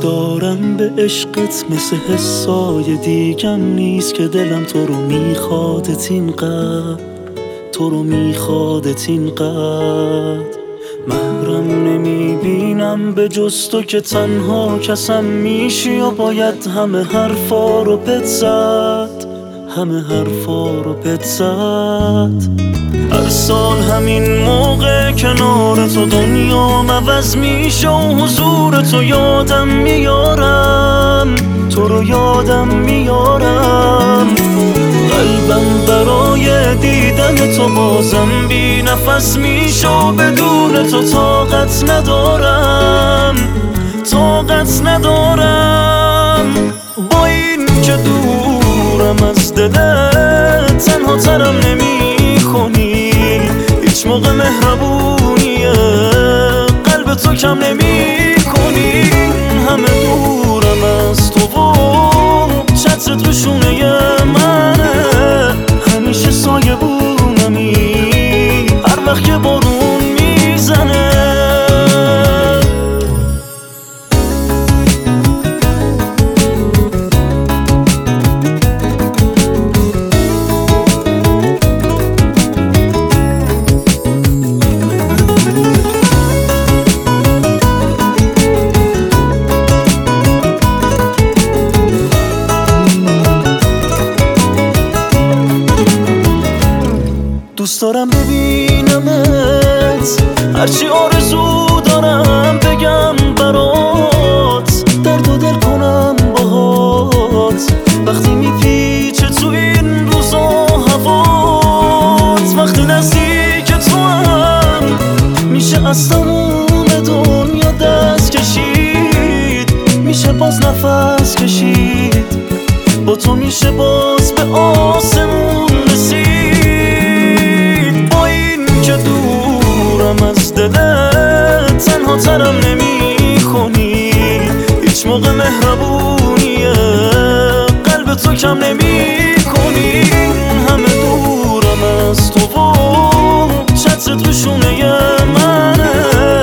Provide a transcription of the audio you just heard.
دارم به عشقت، مثل حسای دیگم نیست که دلم تو رو میخوادت اینقدر، تو رو میخوادت اینقدر. محرم نمیبینم به جز تو که تنها کسم میشی و باید همه حرفا رو پت زد، همه حرفا رو پت زد. هر سال همین موقع کنار تو دنیا عوض میشه و حضور تو یادم میارم، تو رو یادم میارم. قلبم برای دیدن تو بازم بی نفس میشه و بدون تو طاقت ندارم، طاقت ندارم. با این که دورم از دلت تنها ترم نمی کنی، هیچ موقع مهربونیه قلب تو کم نمی کنی. همه دورم از تو و چترت رو شونه منه، همیشه سایه بونمی هر وقت که بارون میزنه. دوست دارم ببینمت، هرچی آرزو دارم بگم برات، درد و دل کنم باهات. وقتی میپیچه تو این روزا هوات، وقتی نزدیک تو هم میشه از تموم دنیا دست کشید، میشه باز نفس کشید، با تو میشه باز به آسمون رسید. دورم از دلت تنها ترم نمی کنی، هیچ موقع مهربونیه قلب تو کم نمی کنی. همه دورم از تو و چترت رو شونه منه،